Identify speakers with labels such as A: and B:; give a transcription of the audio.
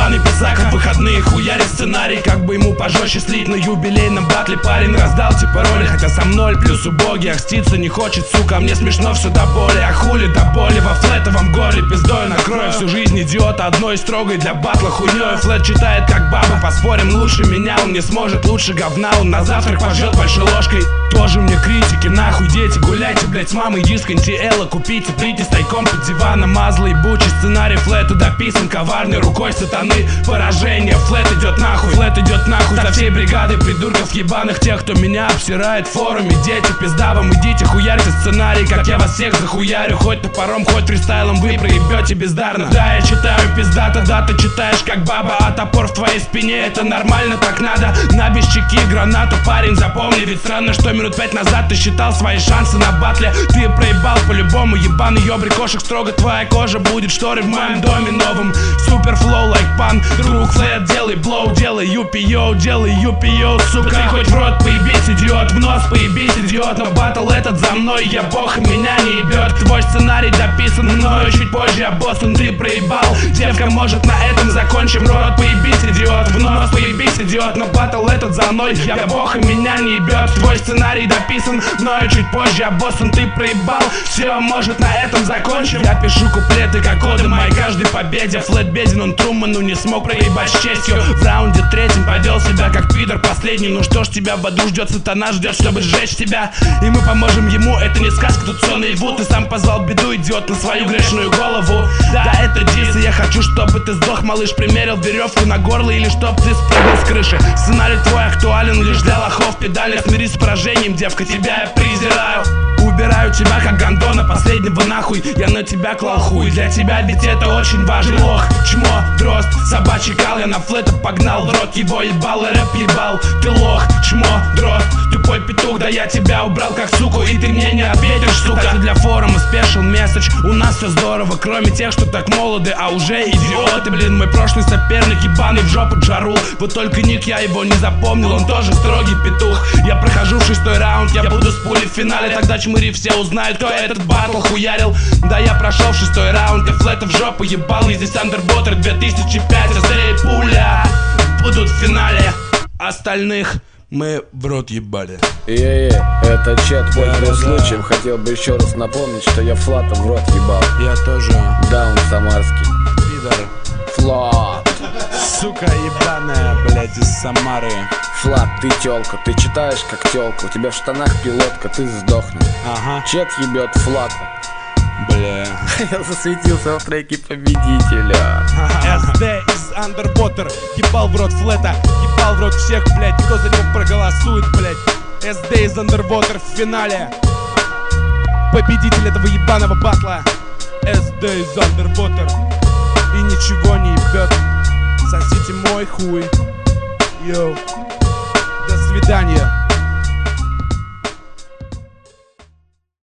A: ебаный писак, в выходные хуярит сценарий, как бы ему пожестче слить на юбилейном батле. Парень раздал типа роли, хотя сам ноль плюс убогий. Ахститься не хочет, сука, мне смешно все до боли. А хули до боли во флетовом горле пиздой накрою всю жизнь идиота одной строгой для батла хуйней. Флет читает как баба, поспорим лучше меня. Он не сможет лучше говна, он на завтрак пожрет большой ложкой. Тоже мне критики, нахуй дети, гуляйте, блять, с мамой диск антиэла купите, притесь тайком под диваном. Мазла ебучий сценарий, флету дописан коварной рукой сатаны. Поражение, флет идет нахуй, флет идет нахуй со всей бригадой придурков ебаных, тех, кто меня обсирает в форуме. Дети, пизда вам, идите хуярьте сценарий, как я вас всех захуярю. Хоть топором, хоть фристайлом вы проебете бездарно. Да, я читаю пиздато, да, ты читаешь как баба, а топор в твоей спине, это нормально, так надо. На без чеки гранату, парень, запомни, ведь странно, что минут 5 назад ты считал свои шансы на батле. Ты проебал по-любому, ебаный ёбрик кошек, строго твоя кожа будет шторы в моем доме новом. Супер флоу, лайк пан, друг флет, делай блоу, делай юпи-йоу, делай юпи-йоу, сука. Ты хоть в рот поебись, идиот, в нос поебись, идиот, но батл этот за мной, я бог, меня не ебет. Твой сценарий дописан мною, чуть позже я Бостон, ты проебал. Девка, может на этом закончим, рот поебись, идиот, в нос поебись, идиот, но батл этот за мной, я бог, и меня не ебет. Твой сценарий дописан мною, чуть позже я Бостон, ты проебал. Все, может на этом закончим. Я пишу куплеты как коды моей каждой победе. Флет беден, он Труману не смог проебать с честью. В раунде третьем повел себя как пидор последний. Ну что ж, тебя в аду ждет, сатана ждет, чтобы сжечь тебя. И мы поможем ему, это не сказка, тут все наяву. Ты сам позвал беду, идиот, на свою грешную голову. Да, это дис, и я хочу, чтобы ты сдох, малыш. Примерил веревку на горло или чтоб ты спрыгнул с крыши. Сценарий твой актуален лишь для лохов педальных. Смирись с поражением, девка, тебя я презираю. Убираю тебя как гондона последнего нахуй. Я на тебя клал хуй, для тебя ведь это очень важно. Лох, чмо, дрозд, собачий кал. Я на флетов погнал, в рот его ебал, и рэп ебал. Ты лох, чмо, дрозд, тупой петух. Да я тебя убрал как суку, и ты мне не ответишь, сука. Это для форума спешл месседж. У нас все здорово, кроме тех, что так молоды, а уже идиоты. Блин, мой прошлый соперник ебаный в жопу Джарул. Вот только ник я его не запомнил, он тоже строгий петух. Я прохожу в 6-й раунд, я буду с пулей в финале. Тогда чмыри все узнают, кто этот батл хуярил. Да я прошел в 6-й раунд, и флета в жопу ебал. И здесь Андерботер 2005, СД и пуля будут в финале. Остальных мы в рот ебали.
B: Это чат, пользуясь случаем, хотел бы еще раз напомнить, что я Флата в рот ебал.
A: Я тоже.
B: Да, он самарский
A: Пидор.
B: Флат.
A: Сука ебаная, блядь, из Самары.
B: Флат, ты тёлка, ты читаешь как тёлка. У тебя в штанах пилотка, ты сдохнешь.
A: Ага.
B: Чет ебет Флата.
A: Бля.
B: Я засветился в треке победителя.
A: СД из Underwater ебал в рот флета, ебал в рот всех, блядь. Кто за него проголосует, блядь? СД из Underwater в финале. Победитель этого ебаного батла. СД из Underwater. И ничего не ебет. Сосите мой хуй. Йоу. До свидания.